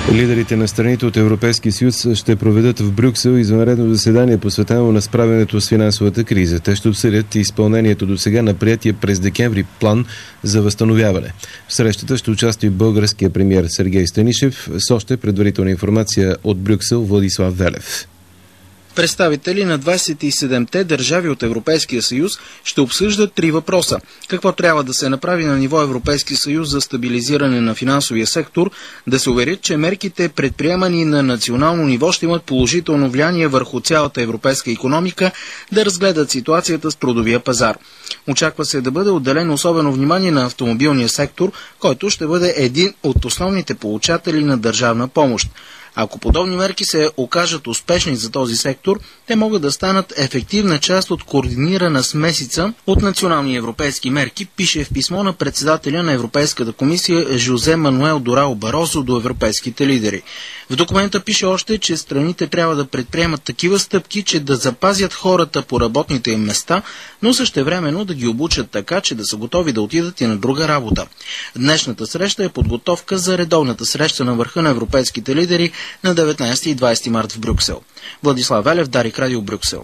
Лидерите на страните от Европейския съюз ще проведат в Брюксел извънредно заседание, посветено на справянето с финансовата криза. Те ще обсъдят изпълнението досега на приетия през декември план за възстановяване. В срещата ще участва и българския премиер Сергей Станишев, с още предварителна информация от Брюксел Владислав Велев. Представители на 27-те държави от Европейския съюз ще обсъждат 3 въпроса. Какво трябва да се направи на ниво Европейски съюз за стабилизиране на финансовия сектор, да се уверят, че мерките, предприемани на национално ниво, ще имат положително влияние върху цялата европейска икономика, да разгледат ситуацията с трудовия пазар. Очаква се да бъде отделено особено внимание на автомобилния сектор, който ще бъде един от основните получатели на държавна помощ. Ако подобни мерки се окажат успешни за този сектор, те могат да станат ефективна част от координирана смесица от национални европейски мерки, пише в писмо на председателя на Европейската комисия Жозе Мануел Дорао Барозо до европейските лидери. В документа пише още, че страните трябва да предприемат такива стъпки, че да запазят хората по работните им места, но същевременно да ги обучат така, че да са готови да отидат и на друга работа. Днешната среща е подготовка за редовната среща на върха на европейските лидери на 19 и 20 март в Брюксел. Владислав Велев, Дарик Радио, Брюксел.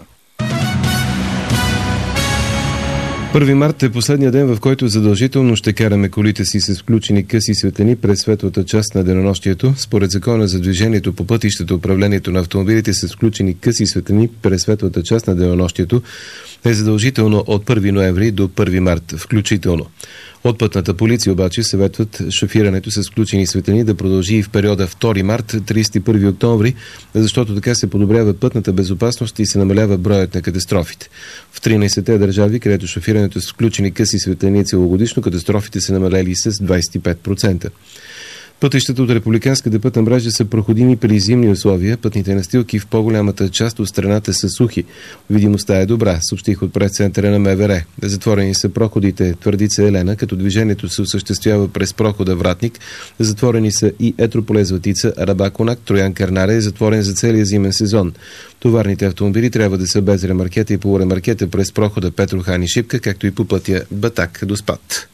1 март е последния ден, в който задължително ще караме колите си с включени къси светлини през светлата част на денонощието. Според закона за движението по пътищата, управлението на автомобилите с включени къси светлини през светлата част на денонощието е задължително от 1 ноември до 1 март включително. От пътната полиция обаче съветват шофирането с включени светлини да продължи и в периода 2 март 31 октомври, защото така се подобрява пътната безопасност и се намалява броят на катастрофите. В 13-те държави, където шофирането с включени къси светлини целогодишно, катастрофите са намалели с 25%. Пътищата от републиканската пътна мрежа са проходими при зимни условия. Пътните настилки в по-голямата част от страната са сухи. Видимостта е добра, съобщих от прес-центъра на МВР. Затворени са проходите Твърдица Елена, като движението се осъществява през прохода Вратник. Затворени са и Етрополе Златица, Арабаконак, Троян Карнаре е затворен за целия зимен сезон. Товарните автомобили трябва да са без ремаркета и полуремаркета през прохода Петрохан и Шипка, както и по пътя Батак до Спад.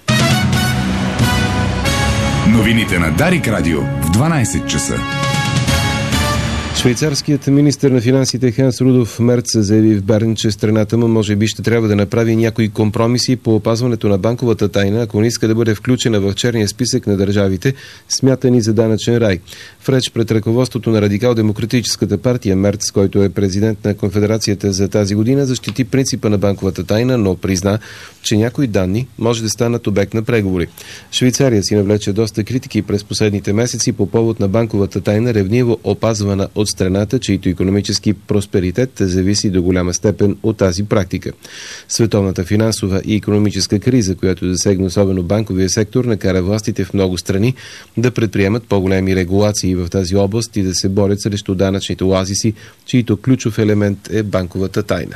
Новините на Дарик Радио в 12 часа. Швейцарският министър на финансите Ханс Рудолф Мерц заяви в Берн, че страната му може би ще трябва да направи някои компромиси по опазването на банковата тайна, ако не иска да бъде включена в черния списък на държавите, смятани за данъчен рай. В реч пред ръководството на Радикал-демократическата партия Мерц, който е президент на конфедерацията за тази година, защити принципа на банковата тайна, но призна, че някои данни може да станат обект на преговори. Швейцария си навлече доста критики през последните месеци по повод на банковата тайна, ревниво опазвана от страната, чието икономически просперитет зависи до голяма степен от тази практика. Световната финансова и икономическа криза, която засегна особено банковия сектор, накара властите в много страни да предприемат по-големи регулации в тази област и да се борят срещу данъчните оазиси, чието ключов елемент е банковата тайна.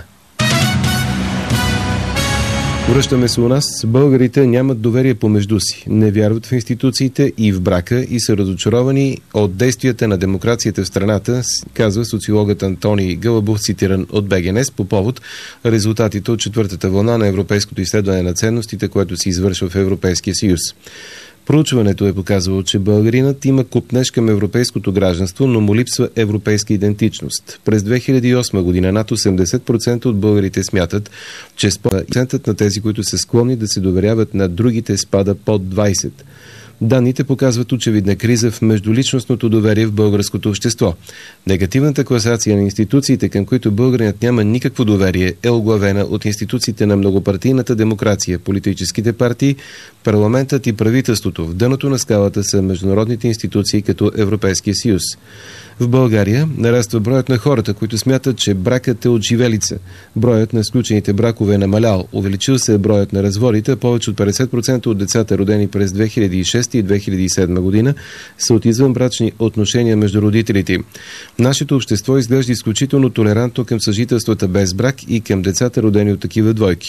Връщаме се у нас. Българите нямат доверие помежду си, не вярват в институциите и в брака и са разочаровани от действията на демокрацията в страната, казва социологът Антоний Гълъбов, цитиран от БГНС по повод резултатите от 4-та вълна на европейското изследване на ценностите, което се извършва в Европейския съюз. Проучването е показало, че българинът има копнеж към европейското гражданство, но му липсва европейска идентичност. През 2008 година над 80% от българите смятат, че процентът на тези, които са склонни да се доверяват на другите, спада под 20%. Данните показват очевидна криза в междуличностното доверие в българското общество. Негативната класация на институциите, към които българинът няма никакво доверие, е оглавена от институциите на многопартийната демокрация, политическите партии, парламентът и правителството. В дъното на скалата са международните институции като Европейския съюз. В България нараства броят на хората, които смятат, че бракът е отживелица. Броят на сключените бракове е намалял. Увеличил се броят на разводите. Повече от 50% от децата, родени през 2006 и 2007 година, са от извънбрачни отношения между родителите. Нашето общество изглежда изключително толерантно към съжителствата без брак и към децата, родени от такива двойки.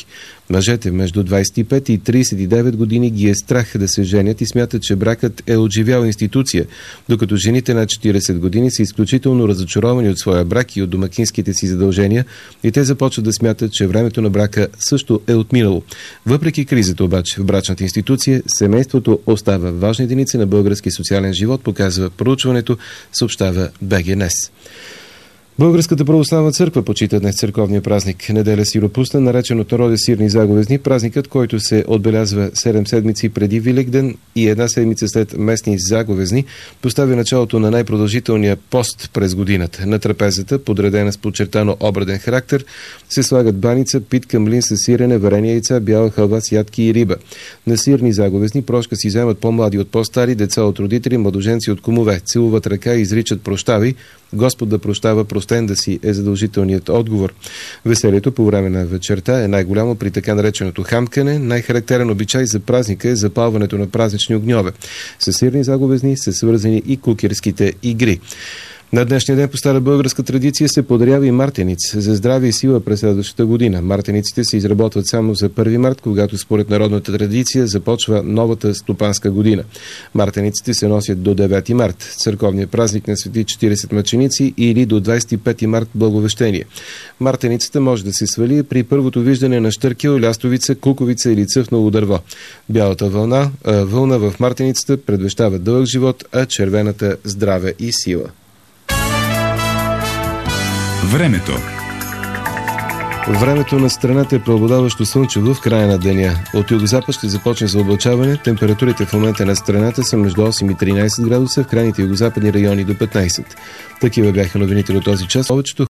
Мъжете между 25 и 39 години ги е страх да се женят и смятат, че бракът е отживял институция, докато жените над 40 години са изключително разочаровани от своя брак и от домакинските си задължения и те започват да смятат, че времето на брака също е отминало. Въпреки кризата обаче в брачната институция, семейството остава важна единица на български социален живот, показва проучването, съобщава БГ днес. Българската православна църква почита днес църковния празник Неделя Сиропусна, наречен от народа Сирни заговезни, празникът, който се отбелязва 7 седмици преди Великден и 1 седмица след местни заговезни, поставя началото на най-продължителния пост през годината. На трапезата, подредена с подчертано обреден характер, се слагат баница, питка, млин с сирене, варени яйца, бяла халва с ядки и риба. На Сирни заговезни прошка си вземат по-млади от по-стари, деца от родители, младоженци от кумове, целуват ръка и изричат прощавай, Господ да прощава, простен да си е задължителният отговор. Веселието по време на вечерта е най-голямо при така нареченото хамкане. Най-характерен обичай за празника е запалването на празнични огньове. С Сирни заговезни са свързани и кукерските игри. На днешния ден по стара българска традиция се подарява и мартениц за здраве и сила през следващата година. Мартениците се изработват само за 1 март, когато според народната традиция започва новата стопанска година. Мартениците се носят до 9 март, църковният празник на свети 40 мъченици, или до 25 март Благовещение. Мартеницата може да се свали при първото виждане на щъркел, лястовица, куковица или цъфнало дърво. Бялата вълна в мартеницата предвещава дълъг живот, а червената здраве и сила. Времето. Времето на страната е преобладаващо слънчево в края на деня. От югозапад ще започне заоблачаване. Температурите в момента на страната са между 8 и 13 градуса, в крайните югозападни райони до 15. Такива бяха новините до този час. Повечето